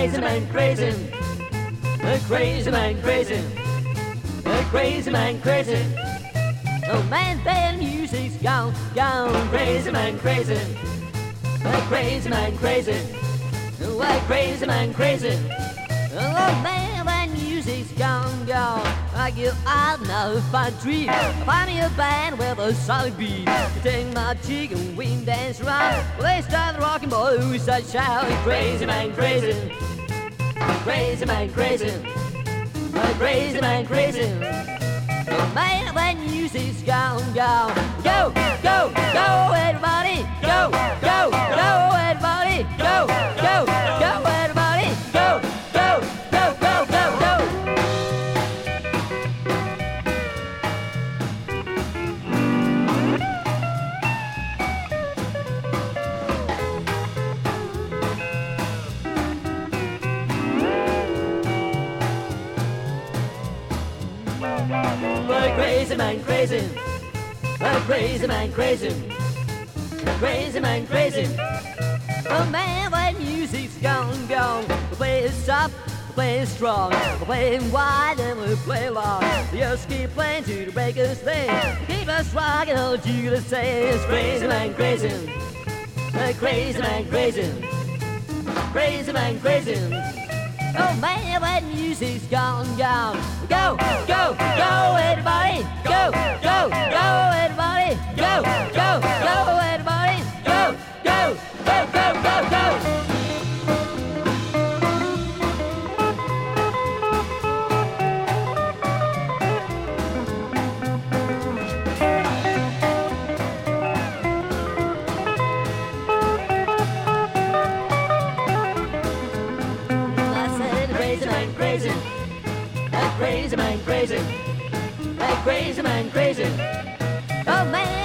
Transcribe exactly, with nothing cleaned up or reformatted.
crazy man crazy. A crazy man crazy. A crazy man crazy. Oh man, bad music's gone, gone. Crazy man crazy. A crazy man crazy. Oh, a crazy man crazy. Oh man, that music's gone, gone. I get out now if I dream. Find me a band with a solid beat. You take my cheek and we can dance around. Well, they start the rocking boy who starts shouting. Crazy man, crazy. Crazy man, crazy. Crazy man, crazy. Oh man, that music's gone, gone. Go, go, go, everybody. Go, go, go, everybody. Go, go, go, everybody. Go, go, go, go, go, go. Crazy man, crazy. Crazy man, crazy. Crazy man, crazy. Oh man, that music's gone, gone. We play it soft, we play it strong. We play it wide and we play long. We just keep playing to the breakers thing. Keep us rocking all you to say. It's crazy man, crazy. Crazy man, crazy. Crazy man, crazy. Oh man, that music's gone, gone. Go, go, go, everybody. Go, go, go, everybody. Go, go, go, everybody. Go, go, go, go, go, go. Crazy, that crazy man crazy, that crazy man crazy. Oh man.